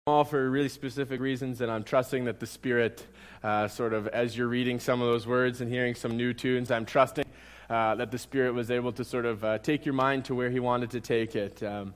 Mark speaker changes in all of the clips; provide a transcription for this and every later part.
Speaker 1: all for really specific reasons, and I'm trusting that the Spirit, sort of as you're reading some of those words and hearing some new tunes, I'm trusting that the Spirit was able to sort of take your mind to where He wanted to take it. At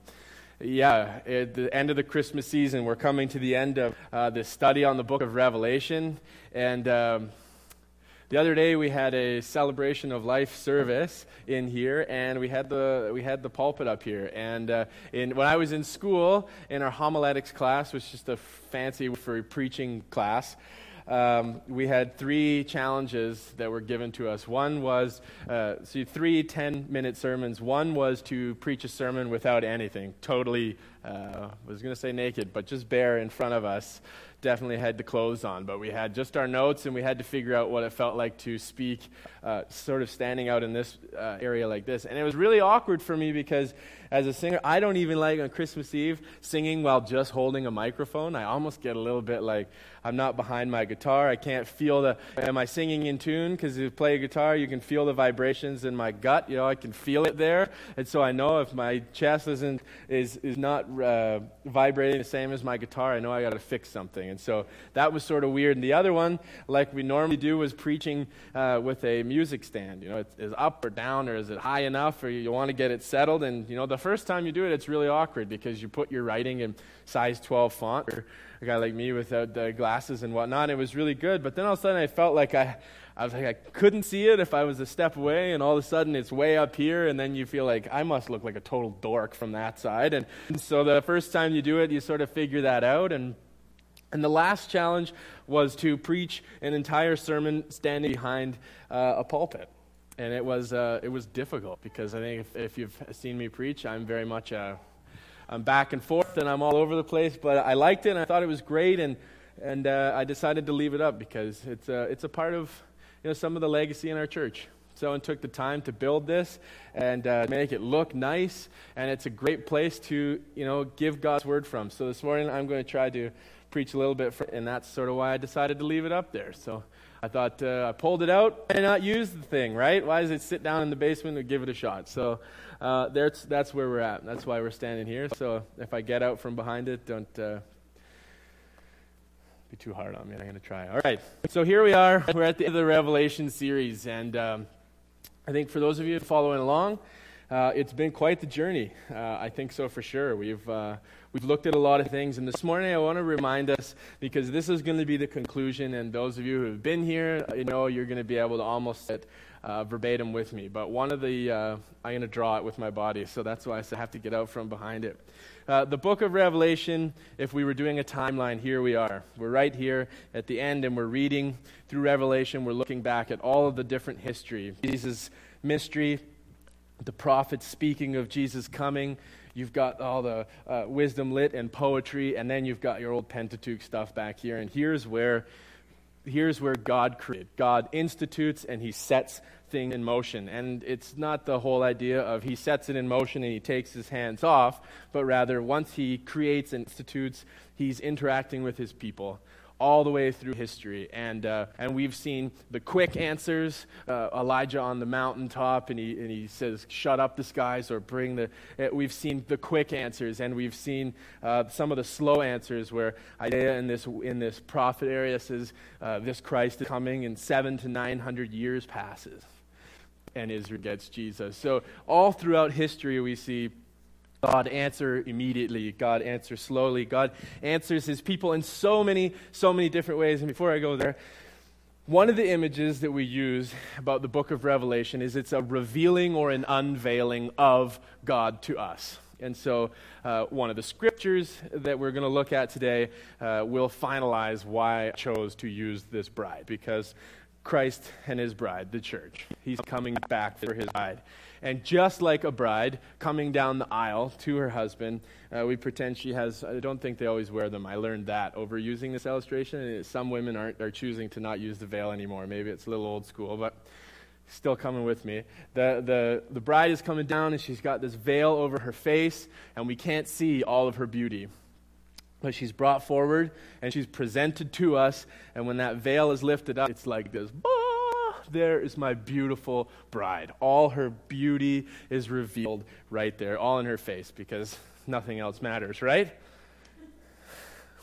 Speaker 1: the end of the Christmas season, we're coming to the end of this study on the book of Revelation, and the other day we had a celebration of life service in here, and we had the pulpit up here. And when I was in school, in our homiletics class, which is just a fancy for preaching class, we had 3 challenges that were given to us. One was, 3 10-minute sermons. One was to preach a sermon without anything, totally, I was going to say naked, but just bare in front of us. Definitely had the clothes on, but we had just our notes, and we had to figure out what it felt like to speak sort of standing out in this area like this. And it was really awkward for me because as a singer, I don't even like on Christmas Eve singing while just holding a microphone. I almost get a little bit like I'm not behind my guitar. I can't feel am I singing in tune? Because if you play a guitar, you can feel the vibrations in my gut. You know, I can feel it there. And so I know if my chest is not vibrating the same as my guitar, I know I got to fix something. And so that was sort of weird. And the other one, like we normally do, was preaching with a music stand. You know, is up or down, or is it high enough, or you want to get it settled. And, you know, the first time you do it, it's really awkward because you put your writing in size 12 font, or a guy like me without the glasses and whatnot. It was really good. But then all of a sudden I felt like I couldn't see it if I was a step away, and all of a sudden it's way up here, and then you feel like I must look like a total dork from that side. And so the first time you do it, you sort of figure that out. And the last challenge was to preach an entire sermon standing behind a pulpit. And it was difficult because I think if you've seen me preach, I'm very much I'm back and forth and I'm all over the place. But I liked it and I thought it was great, and I decided to leave it up because it's a part of, you know, some of the legacy in our church. Someone took the time to build this and make it look nice, and it's a great place to, you know, give God's word from. So this morning I'm going to try to preach a little bit, and that's sort of why I decided to leave it up there. So I thought I pulled it out and not use the thing, right? Why does it sit down in the basement and give it a shot? So that's where we're at. That's why we're standing here. So if I get out from behind it, don't be too hard on me. I'm going to try. All right. So here we are. We're at the end of the Revelation series, and I think for those of you following along, it's been quite the journey. I think so for sure. We've looked at a lot of things, and this morning I want to remind us, because this is going to be the conclusion, and those of you who have been here, you know, you're going to be able to almost sit verbatim with me. But one of the, I'm going to draw it with my body, so that's why I have to get out from behind it. The book of Revelation, if we were doing a timeline, here we are. We're right here at the end, and we're reading through Revelation. We're looking back at all of the different history. Jesus' mystery, the prophets speaking of Jesus coming. You've got all the wisdom lit and poetry, and then you've got your old Pentateuch stuff back here. And here's where God created. God institutes and He sets things in motion. And it's not the whole idea of He sets it in motion and He takes His hands off, but rather once He creates and institutes, He's interacting with His people all the way through history. And we've seen the quick answers, Elijah on the mountaintop, and he says, shut up the skies, or we've seen the quick answers, and we've seen some of the slow answers where Isaiah in this prophet area says, this Christ is coming, and 700 to 900 years passes, and Israel gets Jesus. So all throughout history we see God answer immediately. God answers slowly. God answers His people in so many different ways. And before I go there, one of the images that we use about the book of Revelation is it's a revealing or an unveiling of God to us. And so one of the scriptures that we're going to look at today will finalize why I chose to use this bride, because Christ and His bride, the church, He's coming back for His bride. And just like a bride coming down the aisle to her husband, we pretend she has, I don't think they always wear them. I learned that over using this illustration. Some women are choosing to not use the veil anymore. Maybe it's a little old school, but still coming with me. The bride is coming down, and she's got this veil over her face, and we can't see all of her beauty. But she's brought forward, and she's presented to us, and when that veil is lifted up, it's like this, there is my beautiful bride. All her beauty is revealed right there, all in her face, because nothing else matters, right?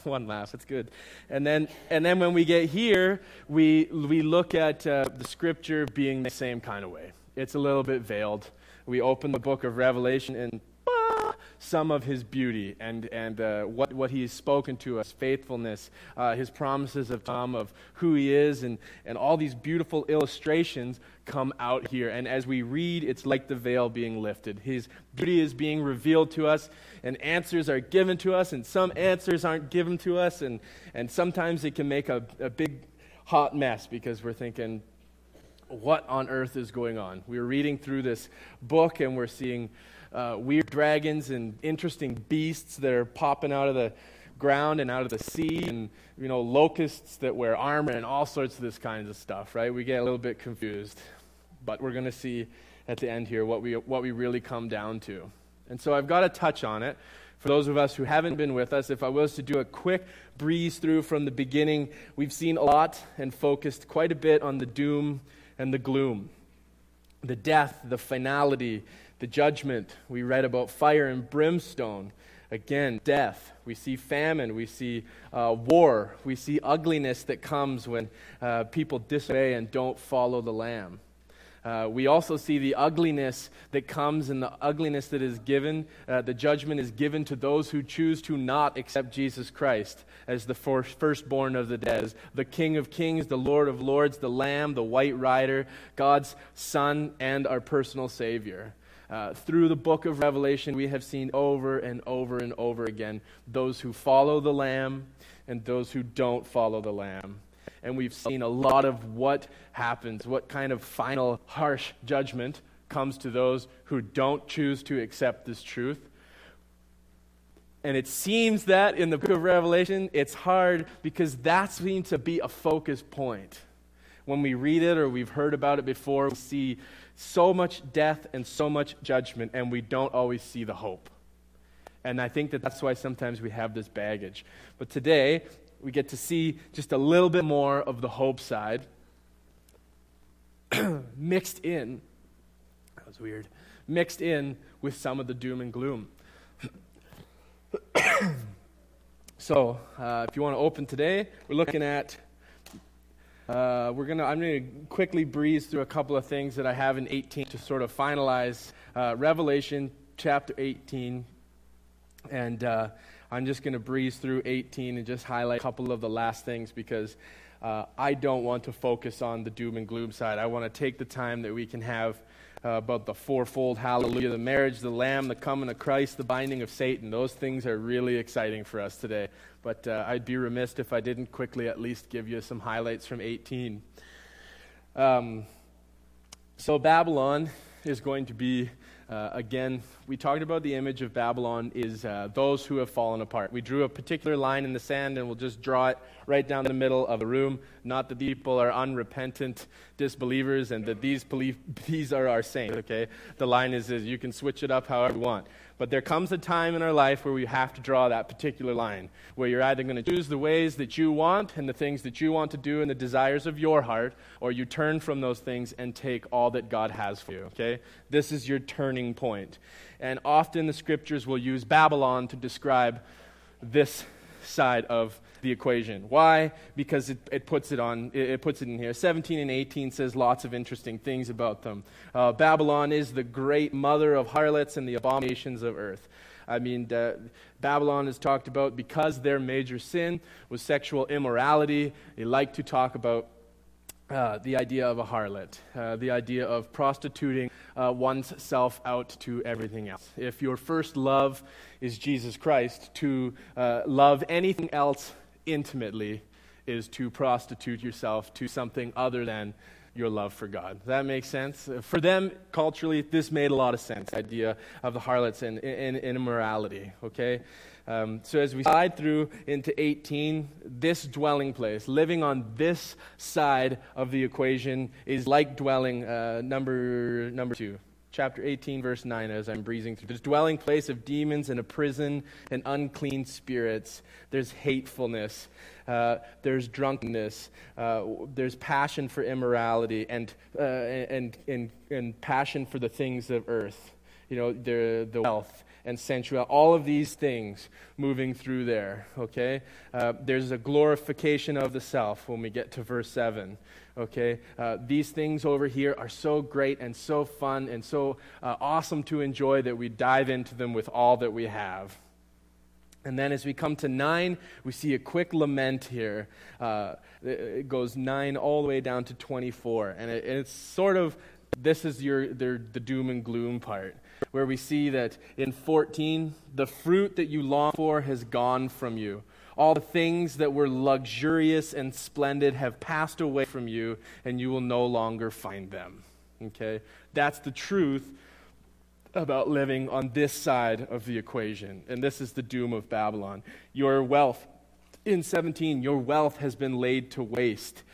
Speaker 1: One laugh, that's good. And then when we get here, we look at the Scripture being the same kind of way. It's a little bit veiled. We open the book of Revelation and some of his beauty and what he has spoken to us, faithfulness, his promises of who he is, and all these beautiful illustrations come out here. And as we read, it's like the veil being lifted. His beauty is being revealed to us, and answers are given to us, and some answers aren't given to us, and sometimes it can make a big hot mess because we're thinking, what on earth is going on? We're reading through this book, and we're seeing weird dragons and interesting beasts that are popping out of the ground and out of the sea, and locusts that wear armor and all sorts of this kinds of stuff, right? We get a little bit confused, but we're going to see at the end here what we really come down to. And so I've got to touch on it. For those of us who haven't been with us, if I was to do a quick breeze through from the beginning, we've seen a lot and focused quite a bit on the doom and the gloom, the death, the finality, the judgment. We read about fire and brimstone. Again, death. We see famine. We see war. We see ugliness that comes when people disobey and don't follow the Lamb. We also see the ugliness that comes and the ugliness that is given. The judgment is given to those who choose to not accept Jesus Christ as the firstborn of the dead, as the King of Kings, the Lord of Lords, the Lamb, the White Rider, God's Son, and our personal Savior. Through the book of Revelation, we have seen over and over and over again those who follow the Lamb and those who don't follow the Lamb. And we've seen a lot of what happens, what kind of final harsh judgment comes to those who don't choose to accept this truth. And it seems that in the book of Revelation, it's hard because that seems to be a focus point. When we read it or we've heard about it before, we see so much death and so much judgment, and we don't always see the hope. And I think that's why sometimes we have this baggage. But today, we get to see just a little bit more of the hope side mixed in. That was weird. Mixed in with some of the doom and gloom. So, if you want to open today, we're looking at I'm going to quickly breeze through a couple of things that I have in 18 to sort of finalize Revelation chapter 18. And I'm just going to breeze through 18 and just highlight a couple of the last things because I don't want to focus on the doom and gloom side. I want to take the time that we can have about the fourfold hallelujah, the marriage, the Lamb, the coming of Christ, the binding of Satan. Those things are really exciting for us today. But I'd be remiss if I didn't quickly at least give you some highlights from 18. So Babylon is going to be, again, we talked about the image of Babylon is those who have fallen apart. We drew a particular line in the sand, and we'll just draw it right down the middle of the room. Not that people are unrepentant disbelievers and that these are our saints, okay? The line is you can switch it up however you want. But there comes a time in our life where we have to draw that particular line, where you're either going to choose the ways that you want and the things that you want to do and the desires of your heart, or you turn from those things and take all that God has for you, okay? This is your turning point. And often the scriptures will use Babylon to describe this side of the equation. Why? Because it puts it in here. 17 and 18 says lots of interesting things about them. Babylon is the great mother of harlots and the abominations of earth. I mean, Babylon is talked about because their major sin was sexual immorality. They like to talk about the idea of a harlot, the idea of prostituting one's self out to everything else. If your first love is Jesus Christ, to love anything else intimately is to prostitute yourself to something other than your love for God. Does that make sense? For them, culturally, this made a lot of sense, the idea of the harlots and immorality, okay? So as we slide through into 18, this dwelling place, living on this side of the equation is like dwelling, number 2. Chapter 18, verse 9, as I'm breezing through. There's dwelling place of demons and a prison and unclean spirits. There's hatefulness. There's drunkenness. There's passion for immorality and passion for the things of earth. You know, the wealth and sensuality. All of these things moving through there, okay? There's a glorification of the self when we get to verse 7, okay? These things over here are so great and so fun and so awesome to enjoy that we dive into them with all that we have. And then as we come to 9, we see a quick lament here. It goes 9 all the way down to 24. And it's sort of, this is the doom and gloom part, where we see that in 14, the fruit that you long for has gone from you. All the things that were luxurious and splendid have passed away from you, and you will no longer find them. Okay? That's the truth about living on this side of the equation. And this is the doom of Babylon. Your wealth, in 17, your wealth has been laid to waste.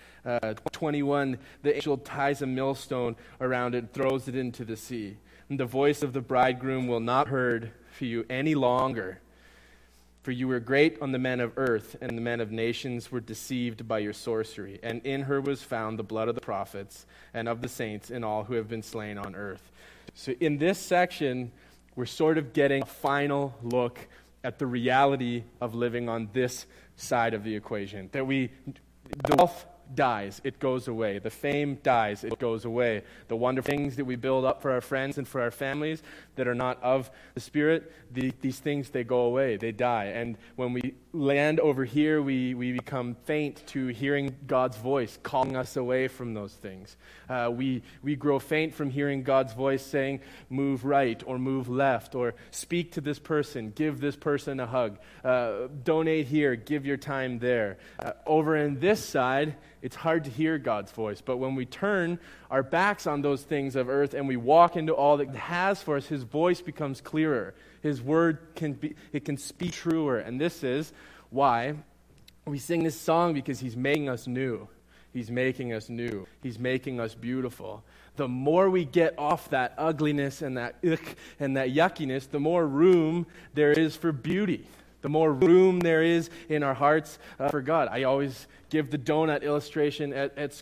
Speaker 1: 21, the angel ties a millstone around it, throws it into the sea. And the voice of the bridegroom will not be heard for you any longer. For you were great on the men of earth, and the men of nations were deceived by your sorcery. And in her was found the blood of the prophets and of the saints and all who have been slain on earth. So in this section, we're sort of getting a final look at the reality of living on this side of the equation. That the wealth dies, it goes away. The fame dies, it goes away. The wonderful things that we build up for our friends and for our families that are not of the Spirit, these things, they go away, they die. And when we land over here, we become faint to hearing God's voice calling us away from those things. We grow faint from hearing God's voice saying, move right or move left, or speak to this person, give this person a hug, donate here, give your time there. Over in this side, it's hard to hear God's voice, but when we turn our backs on those things of earth and we walk into all that He has for us, His voice becomes clearer. His word can speak truer, and this is why we sing this song, because He's making us new. He's making us new. He's making us beautiful. The more we get off that ugliness and that ick and that yuckiness, the more room there is for beauty. The more room there is in our hearts for God. I always give the donut illustration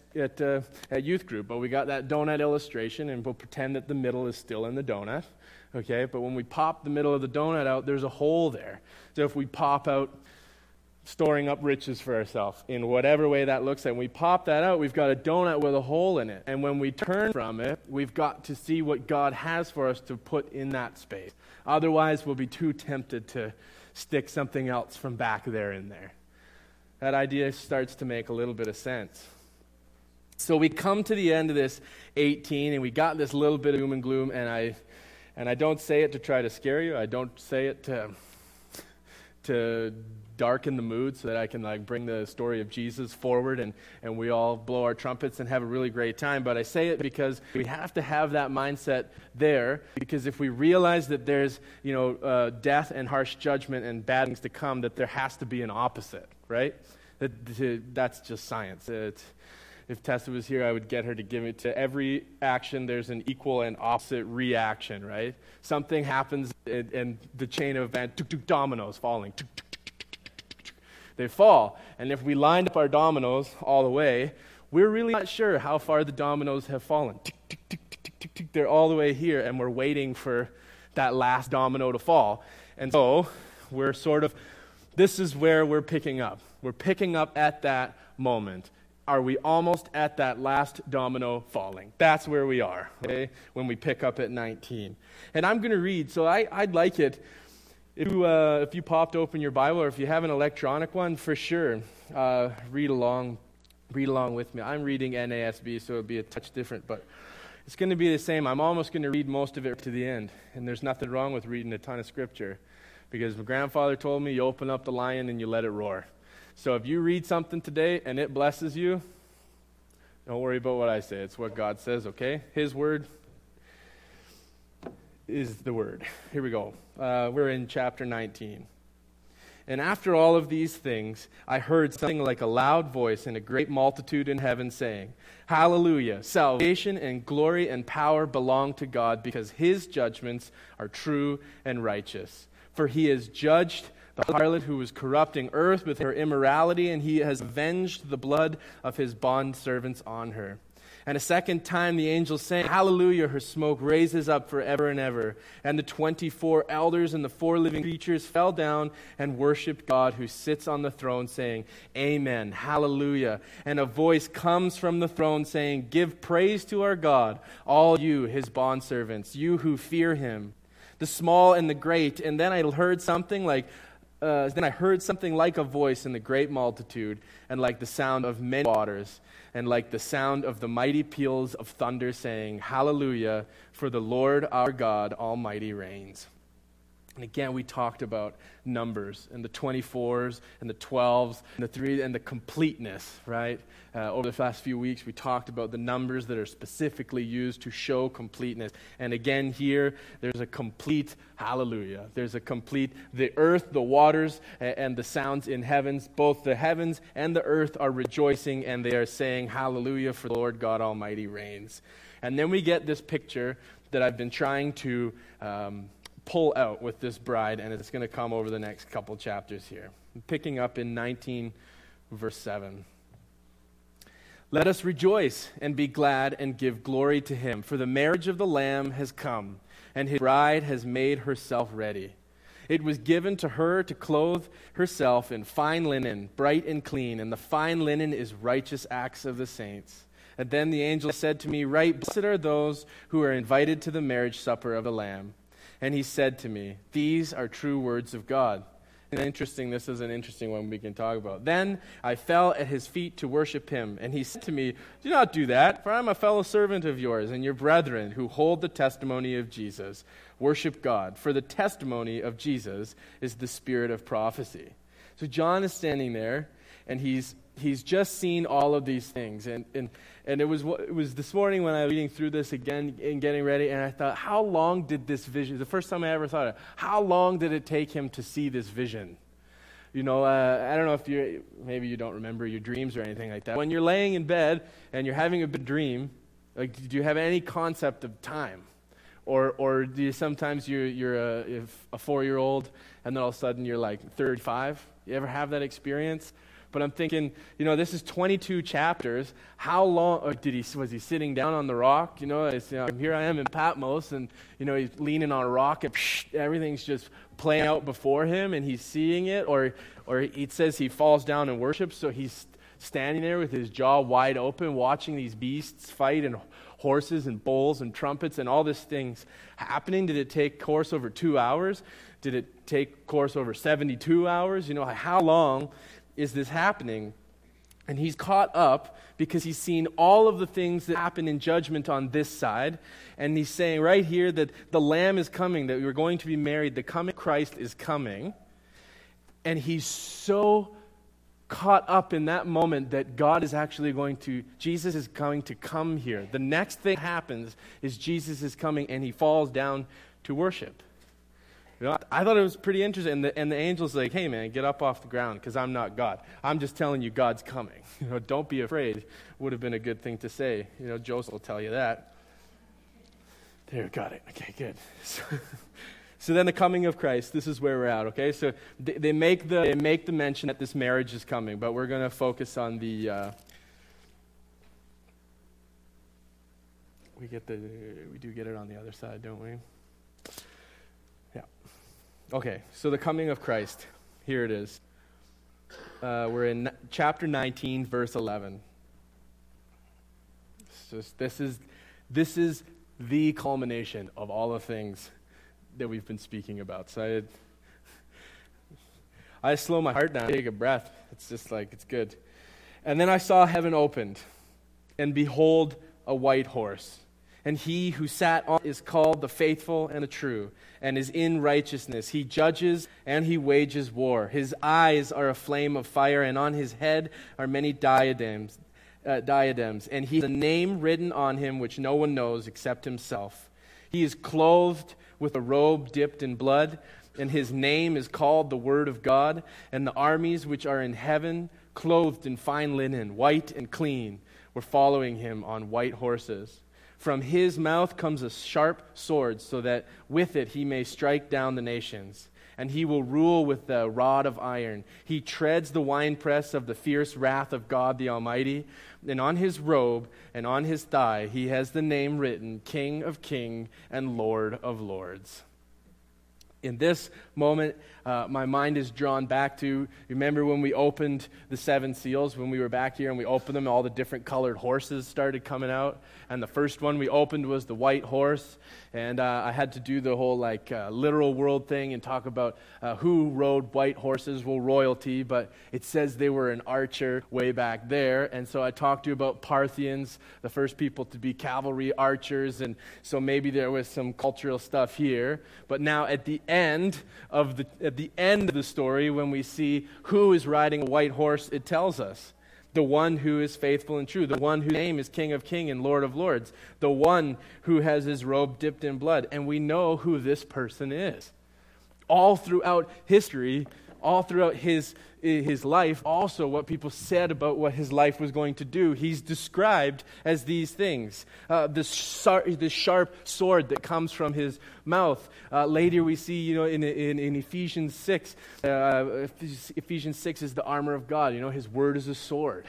Speaker 1: at youth group, but we got that donut illustration, and we'll pretend that the middle is still in the donut, okay? But when we pop the middle of the donut out, there's a hole there. So if we pop out storing up riches for ourselves in whatever way that looks like, when we pop that out, we've got a donut with a hole in it. And when we turn from it, we've got to see what God has for us to put in that space. Otherwise, we'll be too tempted to stick something else from back there in there. That idea starts to make a little bit of sense. So we come to the end of this 18, and we got this little bit of doom and gloom, and I don't say it to try to scare you. I don't say it to darken the mood so that I can bring the story of Jesus forward and we all blow our trumpets and have a really great time. But I say it because we have to have that mindset there, because if we realize that there's death and harsh judgment and bad things to come, that there has to be an opposite, right? That's just science. If Tessa was here, I would get her to give it to every action. There's an equal and opposite reaction, right? Something happens and the chain of events, dominoes falling, they fall. And if we lined up our dominoes all the way, we're really not sure how far the dominoes have fallen. They're all the way here, and we're waiting for that last domino to fall. And so we're this is where we're picking up. We're picking up at that moment. Are we almost at that last domino falling? That's where we are, okay, when we pick up at 19. And I'm going to read, so I'd like it, if you popped open your Bible, or if you have an electronic one, for sure, read along with me. I'm reading NASB, so it'll be a touch different, but it's going to be the same. I'm almost going to read most of it to the end, and there's nothing wrong with reading a ton of Scripture, because my grandfather told me you open up the lion and you let it roar. So if you read something today and it blesses you, don't worry about what I say. It's what God says, okay? His word is the word. Here we go. We're in chapter 19. And after all of these things, I heard something like a loud voice and a great multitude in heaven saying, Hallelujah! Salvation and glory and power belong to God, because His judgments are true and righteous. For He has judged the harlot who was corrupting earth with her immorality, and He has avenged the blood of His bondservants on her. And a second time the angel sang, Hallelujah, her smoke raises up forever and ever. And the 24 elders and the 4 living creatures fell down and worshiped God who sits on the throne, saying, Amen, Hallelujah. And a voice comes from the throne saying, Give praise to our God, all you, his bondservants, you who fear him, the small and the great. And then I heard something like a voice in the great multitude, and like the sound of many waters, and like the sound of the mighty peals of thunder, saying, Hallelujah, for the Lord our God Almighty reigns. And again, we talked about numbers and the 24s and the 12s and the 3 and the completeness, right? Over the last few weeks, we talked about the numbers that are specifically used to show completeness. And again, here, there's a complete hallelujah. There's a complete, the earth, the waters, and the sounds in heavens, both the heavens and the earth are rejoicing, and they are saying, Hallelujah, for the Lord God Almighty reigns. And then we get this picture that I've been trying to pull out with this bride, and it's going to come over the next couple chapters here. I'm picking up in 19, verse 7. Let us rejoice and be glad and give glory to him, for the marriage of the Lamb has come, and his bride has made herself ready. It was given to her to clothe herself in fine linen, bright and clean, and the fine linen is righteous acts of the saints. And then the angel said to me, Right, blessed are those who are invited to the marriage supper of the Lamb. And he said to me, These are true words of God. And this is an interesting one we can talk about. Then I fell at his feet to worship him. And he said to me, Do not do that, for I am a fellow servant of yours and your brethren who hold the testimony of Jesus. Worship God, for the testimony of Jesus is the spirit of prophecy. So John is standing there, and he's just seen all of these things. And it was this morning when I was reading through this again and getting ready, and I thought, how long did this vision, the first time I ever thought of it, how long did it take him to see this vision? You know, I don't know if maybe you don't remember your dreams or anything like that. When you're laying in bed and you're having a big dream, like, do you have any concept of time? Or do you sometimes you're a 4-year-old and then all of a sudden you're like 35? You ever have that experience? But I'm thinking, this is 22 chapters. How long, or was he sitting down on the rock? Here I am in Patmos, and, he's leaning on a rock, and everything's just playing out before him, and he's seeing it. Or it says he falls down and worships, so he's standing there with his jaw wide open, watching these beasts fight, and horses and bulls and trumpets and all these things happening. Did it take course over 2 hours? Did it take course over 72 hours? How long is this happening? And he's caught up because he's seen all of the things that happen in judgment on this side. And he's saying right here that the Lamb is coming, that we're going to be married, the coming Christ is coming. And he's so caught up in that moment that Jesus is going to come here. The next thing happens is Jesus is coming, and he falls down to worship. I thought it was pretty interesting, and the angel's like, hey man, get up off the ground, because I'm not God. I'm just telling you God's coming. Don't be afraid. Would have been a good thing to say. Joseph will tell you that. There, got it. Okay, good. So then the coming of Christ, this is where we're at, okay? So they make the mention that this marriage is coming, but we're going to focus on the... we do get it on the other side, don't we? Yeah. Okay, so the coming of Christ. Here it is. We're in chapter 19, verse 11. This is the culmination of all the things that we've been speaking about. So I slow my heart down, take a breath. It's just like, it's good. And then I saw heaven opened, and behold, a white horse. And he who sat on it is called the Faithful and the True, and is in righteousness. He judges and he wages war. His eyes are a flame of fire, and on his head are many diadems. And he has a name written on him which no one knows except himself. He is clothed with a robe dipped in blood, and his name is called the Word of God. And the armies which are in heaven, clothed in fine linen, white and clean, were following him on white horses. From his mouth comes a sharp sword, so that with it he may strike down the nations. and he will rule with the rod of iron. He treads the winepress of the fierce wrath of God the Almighty. And on his robe and on his thigh he has the name written, King of Kings and Lord of Lords. In this moment, my mind is drawn back to, remember when we opened the seven seals, when we were back here and we opened them, all the different colored horses started coming out. And the first one we opened was the white horse. And I had to do the whole literal world thing and talk about who rode white horses, well, royalty, but it says they were an archer way back there. And so I talked to you about Parthians, the first people to be cavalry archers, and so maybe there was some cultural stuff here. But now at the end of the story, when we see who is riding a white horse, it tells us the one who is faithful and true, the one whose name is King of Kings and Lord of Lords, the one who has his robe dipped in blood. And we know who this person is. All throughout history, all throughout his life, also what people said about what his life was going to do, he's described as these things. This sharp sword that comes from his mouth. Later we see, in Ephesians 6, Ephesians 6 is the armor of God. His word is a sword.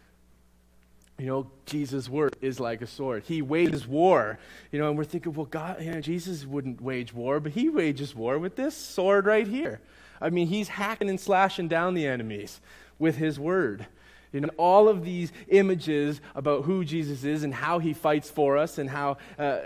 Speaker 1: Jesus' word is like a sword. He wages war. And we're thinking, well, God, Jesus wouldn't wage war, but he wages war with this sword right here. I mean, he's hacking and slashing down the enemies with his word. All of these images about who Jesus is and how he fights for us and how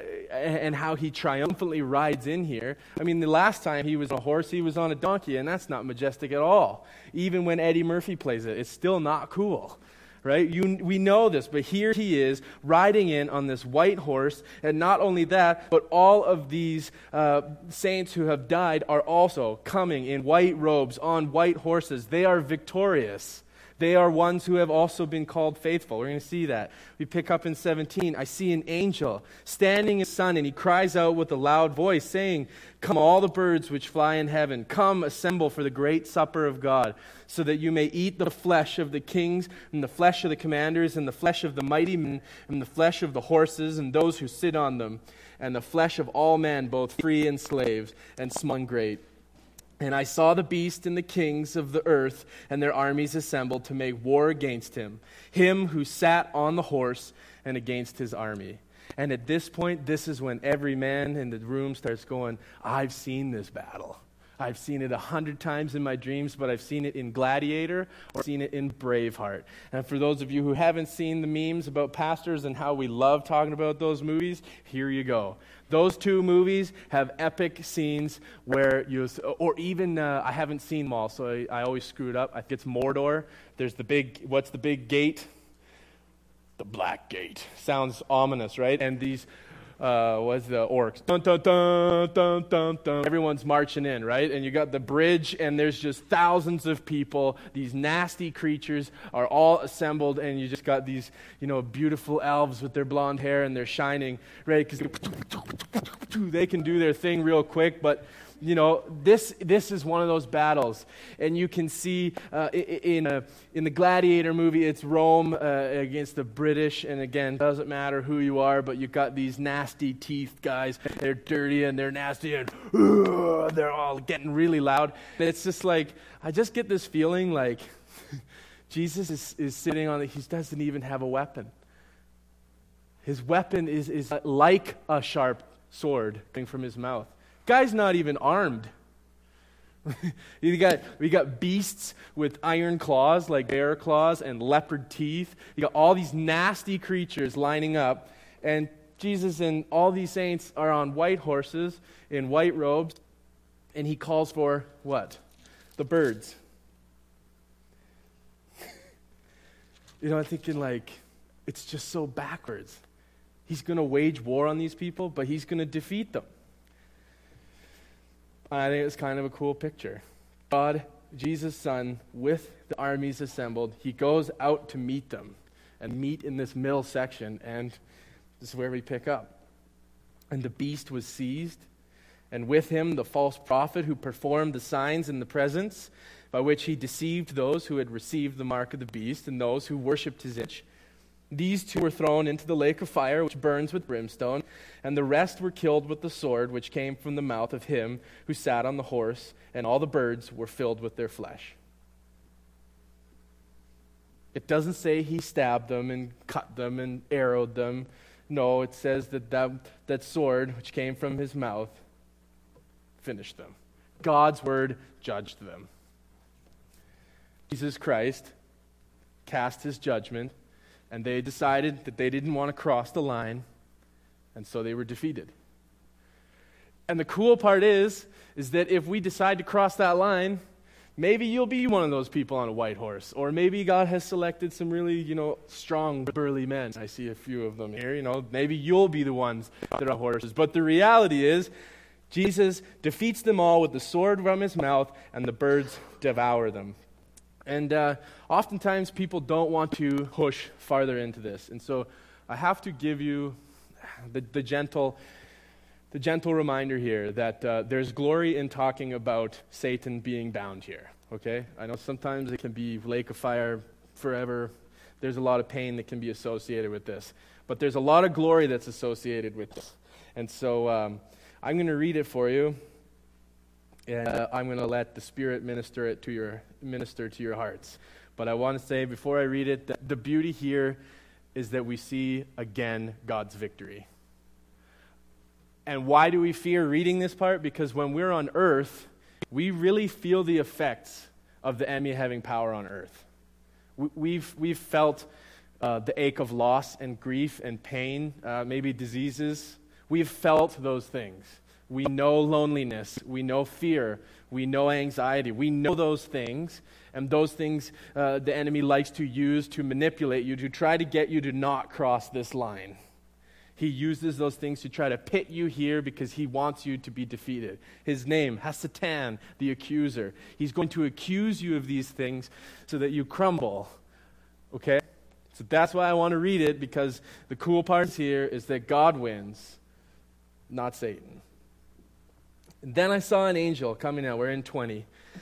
Speaker 1: he triumphantly rides in here. I mean, the last time he was on a horse, he was on a donkey, and that's not majestic at all. Even when Eddie Murphy plays it, it's still not cool. Right? We know this, but here he is riding in on this white horse, and not only that, but all of these saints who have died are also coming in white robes on white horses. They are victorious. They are ones who have also been called faithful. We're going to see that. We pick up in 17. I see an angel standing in the sun, and he cries out with a loud voice, saying, "Come, all the birds which fly in heaven, come assemble for the great supper of God, so that you may eat the flesh of the kings, and the flesh of the commanders, and the flesh of the mighty men, and the flesh of the horses, and those who sit on them, and the flesh of all men, both free and slaves, and small and great. And I saw the beast and the kings of the earth and their armies assembled to make war against him who sat on the horse, and against his army." And at this point, this is when every man in the room starts going, I've seen this battle. I've seen it 100 times in my dreams, but I've seen it in Gladiator or seen it in Braveheart. And for those of you who haven't seen the memes about pastors and how we love talking about those movies, here you go. Those two movies have epic scenes where I haven't seen them all, so I always screw it up. I think it's Mordor. There's what's the big gate? The Black Gate. Sounds ominous, right? And these, what's the orcs? Dun, dun, dun, dun, dun, dun. Everyone's marching in, right? And you got the bridge, and there's just thousands of people. These nasty creatures are all assembled, and you just got these, beautiful elves with their blonde hair, and they're shining, right? Because they can do their thing real quick, but this is one of those battles, and you can see in the Gladiator movie, it's Rome against the British, and again, doesn't matter who you are, but you've got these nasty teeth guys. They're dirty and they're nasty, and they're all getting really loud. And it's just like, I just get this feeling like Jesus is sitting on he doesn't even have a weapon. His weapon is like a sharp sword coming from his mouth. Guy's not even armed. we got beasts with iron claws, like bear claws, and leopard teeth. You got all these nasty creatures lining up, and Jesus and all these saints are on white horses in white robes, and he calls for what? The birds. I'm thinking it's just so backwards. He's going to wage war on these people, but he's going to defeat them. I think it's kind of a cool picture. God, Jesus' Son, with the armies assembled, he goes out to meet them and meet in this middle section, and this is where we pick up. And the beast was seized, and with him the false prophet who performed the signs in the presence, by which he deceived those who had received the mark of the beast and those who worshipped his image. These two were thrown into the lake of fire, which burns with brimstone, and the rest were killed with the sword which came from the mouth of him who sat on the horse, and all the birds were filled with their flesh. It doesn't say he stabbed them and cut them and arrowed them. No, it says that sword which came from his mouth finished them. God's word judged them. Jesus Christ cast his judgment, and they decided that they didn't want to cross the line, and so they were defeated. And the cool part is that if we decide to cross that line, maybe you'll be one of those people on a white horse, or maybe God has selected some really, strong, burly men. I see a few of them here, maybe you'll be the ones that are on horses. But the reality is, Jesus defeats them all with the sword from his mouth, and the birds devour them. And oftentimes people don't want to push farther into this. And so I have to give you the gentle reminder here that there's glory in talking about Satan being bound here, okay? I know sometimes it can be lake of fire forever. There's a lot of pain that can be associated with this. But there's a lot of glory that's associated with this. And so I'm going to read it for you. And I'm going to let the Spirit minister to your hearts. But I want to say before I read it, that the beauty here is that we see again God's victory. And why do we fear reading this part? Because when we're on earth, we really feel the effects of the enemy having power on earth. We've felt the ache of loss and grief and pain, maybe diseases. We've felt those things. We know loneliness, we know fear, we know anxiety, we know those things, and those things the enemy likes to use to manipulate you, to try to get you to not cross this line. He uses those things to try to pit you here because he wants you to be defeated. His name, Hasatan, the accuser. He's going to accuse you of these things so that you crumble, okay? So that's why I want to read it, because the cool part here is that God wins, not Satan. And then I saw an angel coming out. We're in 20.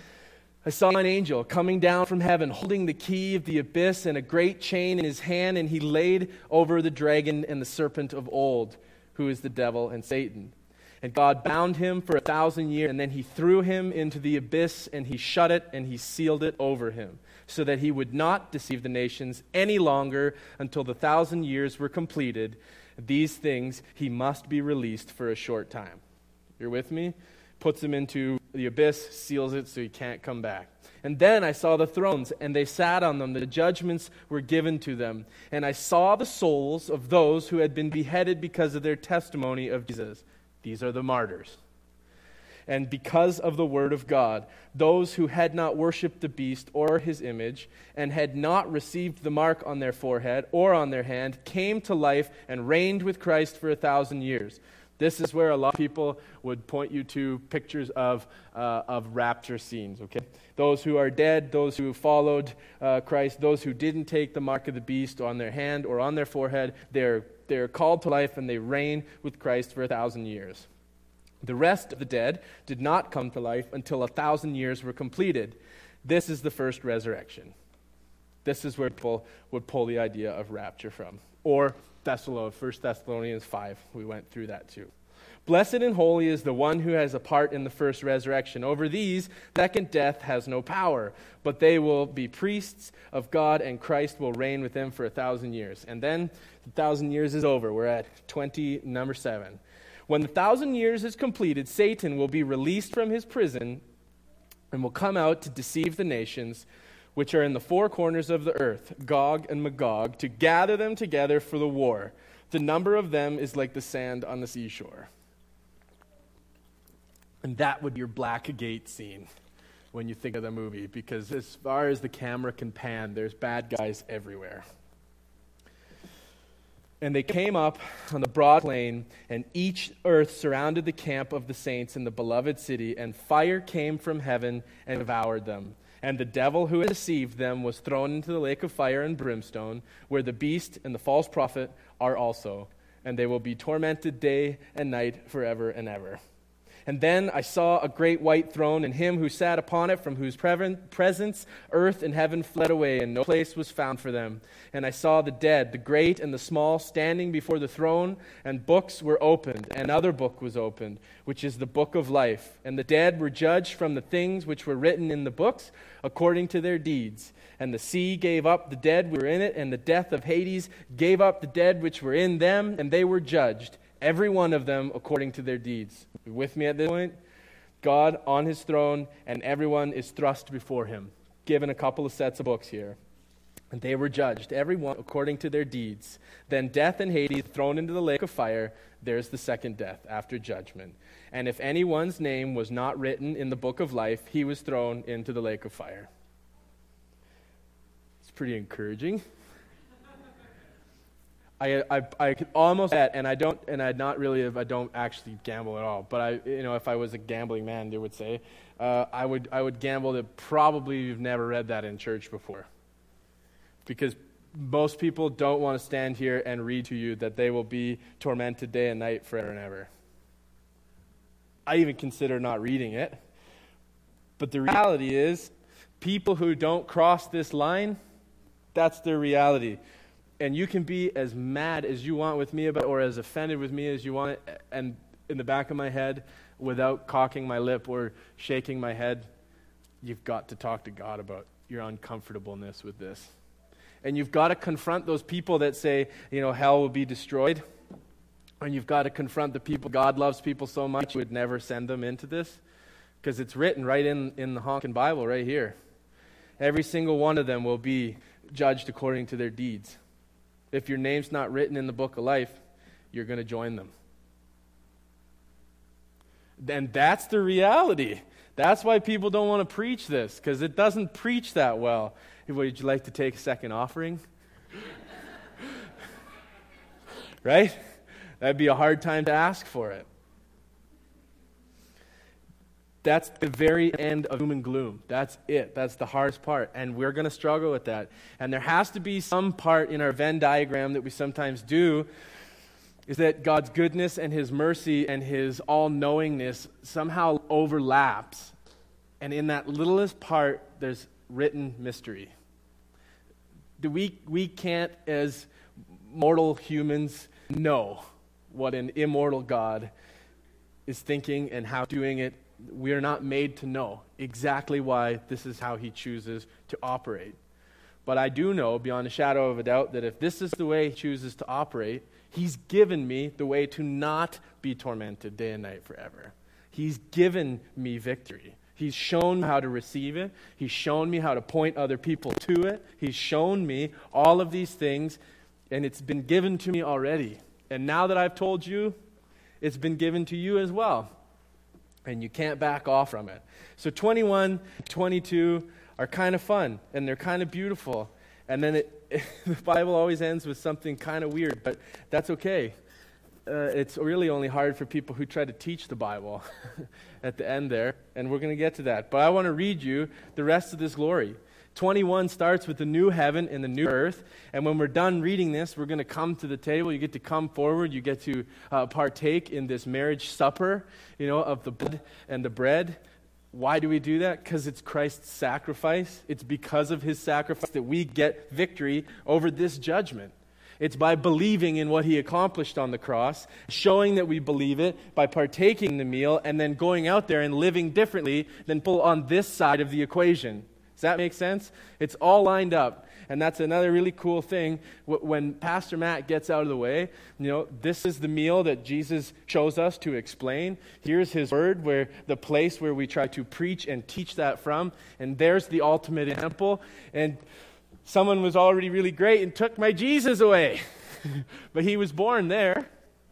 Speaker 1: I saw an angel coming down from heaven, holding the key of the abyss and a great chain in his hand, and he laid over the dragon and the serpent of old, who is the devil and Satan. And God bound him for 1,000 years, and then he threw him into the abyss, and he shut it, and he sealed it over him, so that he would not deceive the nations any longer until the 1,000 years were completed. These things he must be released for a short time. You're with me? Puts him into the abyss, seals it so he can't come back. And then I saw the thrones, and they sat on them. The judgments were given to them. And I saw the souls of those who had been beheaded because of their testimony of Jesus. These are the martyrs. And because of the word of God, those who had not worshipped the beast or his image, and had not received the mark on their forehead or on their hand, came to life and reigned with Christ for 1,000 years. This is where a lot of people would point you to pictures of rapture scenes, okay? Those who are dead, those who followed Christ, those who didn't take the mark of the beast on their hand or on their forehead, they're called to life and they reign with Christ for 1,000 years. The rest of the dead did not come to life until 1,000 years were completed. This is the first resurrection. This is where people would pull the idea of rapture from. Or 1 Thessalonians 5, we went through that too. Blessed and holy is the one who has a part in the first resurrection. Over these, second death has no power, but they will be priests of God, and Christ will reign with them for 1,000 years. And then the 1,000 years is over. We're at number 7. When the 1,000 years is completed, Satan will be released from his prison and will come out to deceive the nations, which are in the four corners of the earth, Gog and Magog, to gather them together for the war. The number of them is like the sand on the seashore. And that would be your Black Gate scene when you think of the movie, because as far as the camera can pan, there's bad guys everywhere. And they came up on the broad plain, and each earth surrounded the camp of the saints in the beloved city, and fire came from heaven and devoured them. And the devil who had deceived them was thrown into the lake of fire and brimstone, where the beast and the false prophet are also. And they will be tormented day and night forever and ever. And then I saw a great white throne, and him who sat upon it, from whose presence earth and heaven fled away, and no place was found for them. And I saw the dead, the great and the small, standing before the throne, and books were opened, and another book was opened, which is the book of life. And the dead were judged from the things which were written in the books, according to their deeds. And the sea gave up the dead which were in it, and the death of Hades gave up the dead which were in them, and they were judged, every one of them according to their deeds. You with me at this point? God on his throne, and everyone is thrust before him. Given a couple of sets of books here. And they were judged, every one according to their deeds. Then death and Hades thrown into the lake of fire. There's the second death after judgment. And if anyone's name was not written in the book of life, he was thrown into the lake of fire. It's pretty encouraging. I could almost bet, and I don't actually gamble at all. But if I was a gambling man, they would say, I would gamble that probably you've never read that in church before, because most people don't want to stand here and read to you that they will be tormented day and night forever and ever. I even consider not reading it. But the reality is, people who don't cross this line, that's their reality. And you can be as mad as you want with me about it, or as offended with me as you want it, and in the back of my head, without cocking my lip or shaking my head, you've got to talk to God about your uncomfortableness with this. And you've got to confront those people that say, hell will be destroyed. And you've got to confront the people, God loves people so much, he would never send them into this. Because it's written right in the honkin' Bible right here. Every single one of them will be judged according to their deeds. If your name's not written in the book of life, you're going to join them. And that's the reality. That's why people don't want to preach this, because it doesn't preach that well. Would you like to take a second offering? Right? That'd be a hard time to ask for it. That's the very end of doom and gloom. That's it. That's the hardest part. And we're going to struggle with that. And there has to be some part in our Venn diagram that we sometimes do, is that God's goodness and his mercy and his all-knowingness somehow overlaps. And in that littlest part, there's written mystery. We can't, as mortal humans, know what an immortal God is thinking and how doing it. We are not made to know exactly why this is how he chooses to operate. But I do know, beyond a shadow of a doubt, that if this is the way he chooses to operate, he's given me the way to not be tormented day and night forever. He's given me victory. He's shown me how to receive it. He's shown me how to point other people to it. He's shown me all of these things, and it's been given to me already. And now that I've told you, it's been given to you as well. And you can't back off from it. So 21, 22 are kind of fun, and they're kind of beautiful. And then the Bible always ends with something kind of weird, but that's okay. It's really only hard for people who try to teach the Bible at the end there, and we're going to get to that. But I want to read you the rest of this glory. 21 starts with the new heaven and the new earth. And when we're done reading this, we're going to come to the table. You get to come forward. You get to partake in this marriage supper, of the blood and the bread. Why do we do that? Because it's Christ's sacrifice. It's because of his sacrifice that we get victory over this judgment. It's by believing in what he accomplished on the cross, showing that we believe it, by partaking in the meal, and then going out there and living differently than people on this side of the equation. Does that make sense? It's all lined up. And that's another really cool thing. When Pastor Matt gets out of the way, this is the meal that Jesus chose us to explain. Here's his word, where the place where we try to preach and teach that from. And there's the ultimate example. And someone was already really great and took my Jesus away. But he was born there.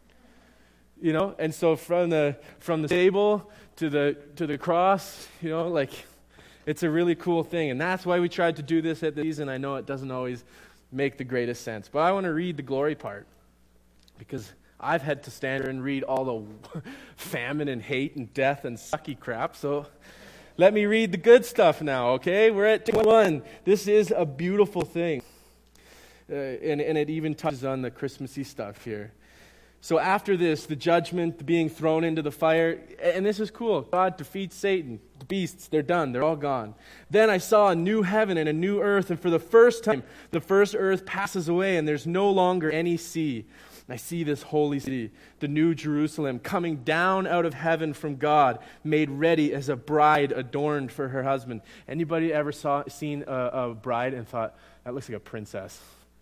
Speaker 1: And so from the table to the cross, it's a really cool thing, and that's why we tried to do this at the season. I know it doesn't always make the greatest sense, but I want to read the glory part, because I've had to stand here and read all the famine and hate and death and sucky crap, so let me read the good stuff now, okay? We're at 21. This is a beautiful thing, and it even touches on the Christmassy stuff here. So after this, the judgment, the being thrown into the fire, and this is cool. God defeats Satan. The beasts, they're done. They're all gone. Then I saw a new heaven and a new earth, and for the first time, the first earth passes away, and there's no longer any sea. And I see this holy city, the new Jerusalem, coming down out of heaven from God, made ready as a bride adorned for her husband. Anybody ever seen a bride and thought, that looks like a princess?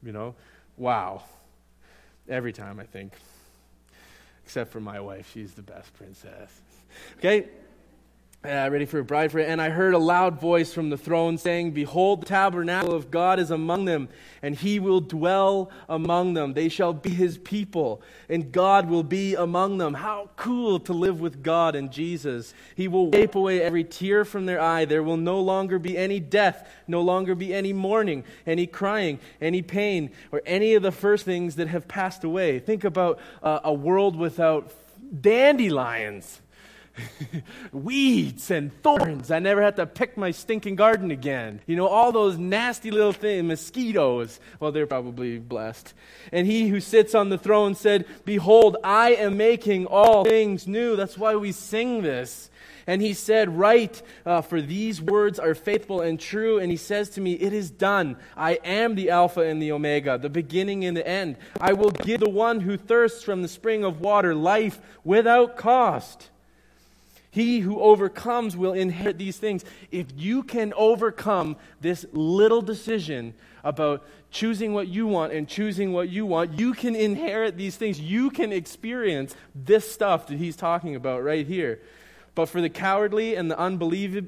Speaker 1: Wow. Every time, I think. Except for my wife. She's the best princess. Okay? Ready for a bride for it. And I heard a loud voice from the throne saying, behold, the tabernacle of God is among them, and he will dwell among them. They shall be his people, and God will be among them. How cool to live with God and Jesus. He will wipe away every tear from their eye. There will no longer be any death, no longer be any mourning, any crying, any pain, or any of the first things that have passed away. Think about a world without dandelions. Weeds and thorns. I never had to pick my stinking garden again. All those nasty little things, mosquitoes. Well, they're probably blessed. And he who sits on the throne said, behold, I am making all things new. That's why we sing this. And he said, write, for these words are faithful and true. And he says to me, it is done. I am the Alpha and the Omega, the beginning and the end. I will give the one who thirsts from the spring of water life without cost. He who overcomes will inherit these things. If you can overcome this little decision about choosing what you want and choosing what you want, you can inherit these things. You can experience this stuff that he's talking about right here. But for the cowardly and the unbelieving,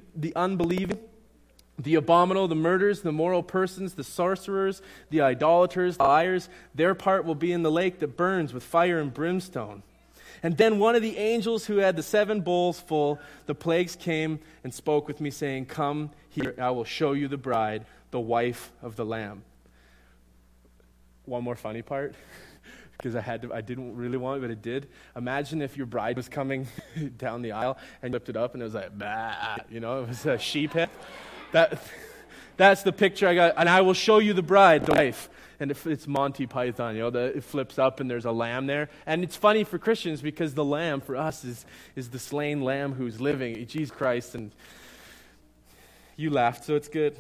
Speaker 1: the abominable, the murderers, the immoral persons, the sorcerers, the idolaters, the liars, their part will be in the lake that burns with fire and brimstone. And then one of the angels who had the 7 bowls full, the plagues came and spoke with me, saying, come here, I will show you the bride, the wife of the Lamb. One more funny part, because I didn't really want it, but it did. Imagine if your bride was coming down the aisle and you lifted up and it was like, bah, it was a sheep head. That's the picture I got. And I will show you the bride, the wife. And it's Monty Python, it flips up and there's a lamb there. And it's funny for Christians because the lamb for us is the slain lamb who's living, Jesus Christ. And you laughed, so it's good.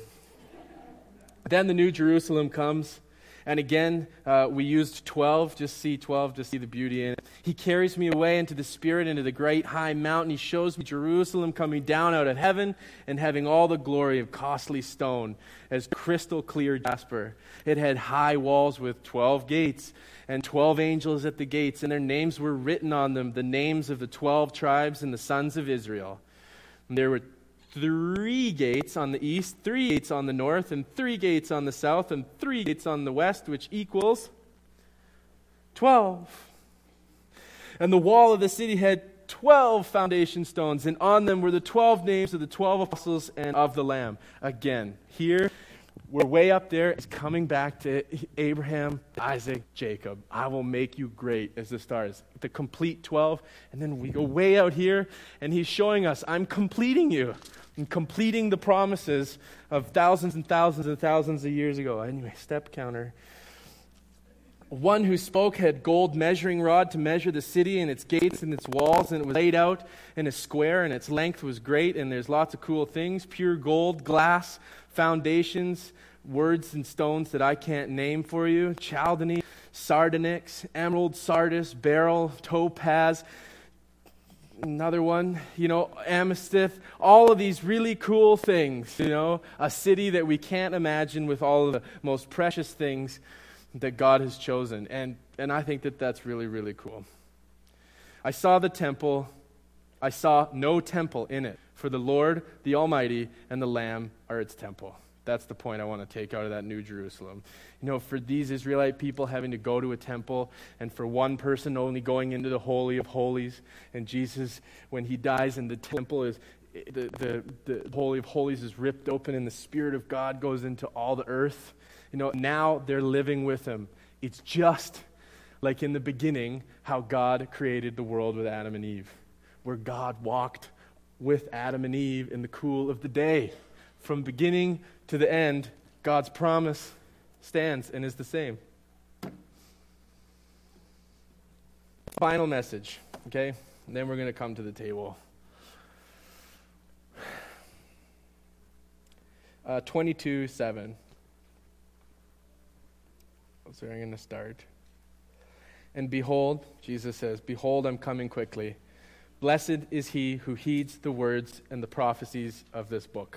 Speaker 1: Then the New Jerusalem comes. And again, we used 12, just see 12, just see the beauty in it. He carries me away into the Spirit, into the great high mountain. He shows me Jerusalem coming down out of heaven and having all the glory of costly stone as crystal clear jasper. It had high walls with 12 gates and 12 angels at the gates, and their names were written on them, the names of the 12 tribes and the sons of Israel. And there were 3 gates on the east, 3 gates on the north, and 3 gates on the south, and 3 gates on the west, which equals 12. And the wall of the city had 12 foundation stones, and on them were the 12 names of the 12 apostles and of the Lamb. Again, here, we're way up there. It's coming back to Abraham, Isaac, Jacob. I will make you great as the stars. The complete 12. And then we go way out here, and he's showing us, I'm completing you. I'm completing the promises of thousands and thousands and thousands of years ago. Anyway, step counter. One who spoke had gold measuring rod to measure the city and its gates and its walls, and it was laid out in a square, and its length was great, and there's lots of cool things. Pure gold, glass, foundations, words and stones that I can't name for you. Chalcedony, sardonyx, emerald, sardis, beryl, topaz, another one, amethyst, all of these really cool things, a city that we can't imagine with all of the most precious things that God has chosen. And I think that that's really, really cool. I saw the temple. I saw no temple in it, for the Lord, the Almighty, and the Lamb are its temple. That's the point I want to take out of that New Jerusalem. For these Israelite people having to go to a temple, and for one person only going into the Holy of Holies, and Jesus, when he dies and the temple is, the Holy of Holies is ripped open and the Spirit of God goes into all the earth. Now they're living with him. It's just like in the beginning how God created the world with Adam and Eve, where God walked with Adam and Eve in the cool of the day. From beginning to the end, God's promise stands and is the same. final message, okay? And then we're going to come to the table. 22:7. That's where I'm going to start. And behold, Jesus says, behold, I'm coming quickly. Blessed is he who heeds the words and the prophecies of this book.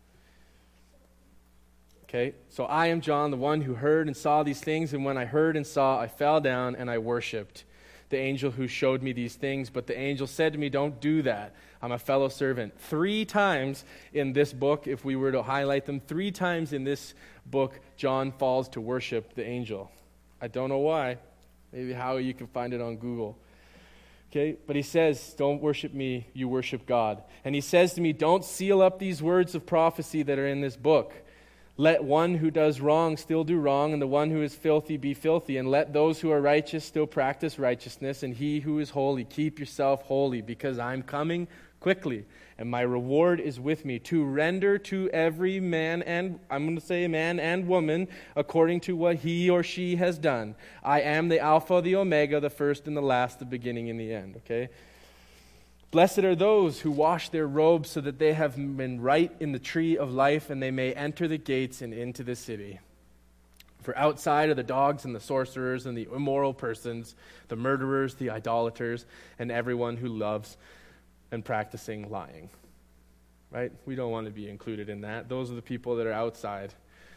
Speaker 1: Okay, so I am John, the one who heard and saw these things, and when I heard and saw, I fell down and I worshipped the angel who showed me these things. But the angel said to me, don't do that. I'm a fellow servant. 3 times in this book, if we were to highlight them, 3 times in this book, John falls to worship the angel. I don't know why. Maybe how you can find it on Google. Okay, but he says, don't worship me, you worship God. And he says to me, don't seal up these words of prophecy that are in this book. Let one who does wrong still do wrong, and the one who is filthy be filthy. And let those who are righteous still practice righteousness, and he who is holy keep yourself holy, because I'm coming quickly, and my reward is with me to render to every man and, I'm going to say man and woman, according to what he or she has done. I am the Alpha, the Omega, the first and the last, the beginning and the end, okay? Blessed are those who wash their robes so that they have been right in the tree of life, and they may enter the gates and into the city. For outside are the dogs and the sorcerers and the immoral persons, the murderers, the idolaters, and everyone who loves and practicing lying. Right? We don't want to be included in that. Those are the people that are outside.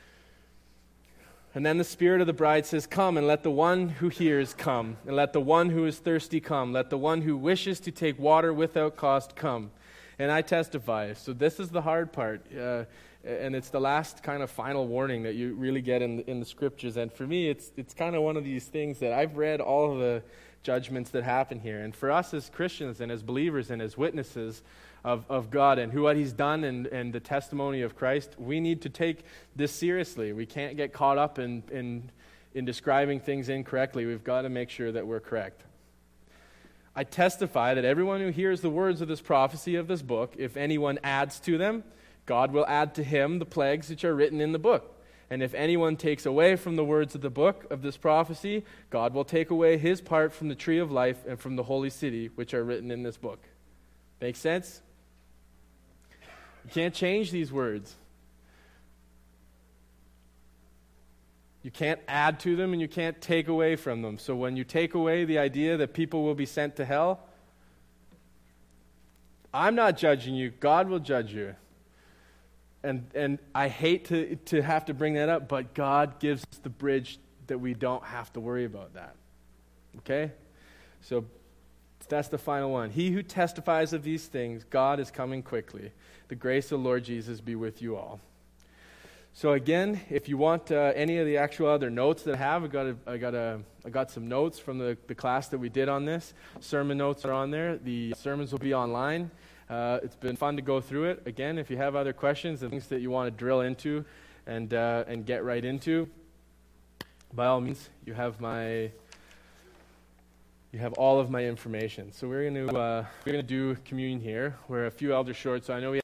Speaker 1: And then the Spirit of the bride says, come, and let the one who hears come, and let the one who is thirsty come, let the one who wishes to take water without cost come. And I testify. So this is the hard part, and it's the last kind of final warning that you really get in the Scriptures. And for me, it's kind of one of these things that I've read all of the judgments that happen here. And for us as Christians and as believers and as witnesses of God and what he's done and the testimony of Christ, we need to take this seriously. We can't get caught up in describing things incorrectly. We've got to make sure that we're correct. I testify that everyone who hears the words of this prophecy of this book, if anyone adds to them, God will add to him the plagues which are written in the book. And if anyone takes away from the words of the book of this prophecy, God will take away his part from the tree of life and from the holy city which are written in this book. Make sense? You can't change these words. You can't add to them and you can't take away from them. So when you take away the idea that people will be sent to hell, I'm not judging you. God will judge you. And I hate to have to bring that up, but God gives us the bridge that we don't have to worry about that. Okay? So that's the final one. He who testifies of these things, God is coming quickly. The grace of the Lord Jesus be with you all. So again, if you want any of the actual other notes that I have, I got some notes from the class that we did on this. Sermon notes are on there. The sermons will be online. It's been fun to go through it. Again, if you have other questions and things that you want to drill into and get right into, by all means, you have all of my information. So we're going to do communion here. We're a few elders short, so I know we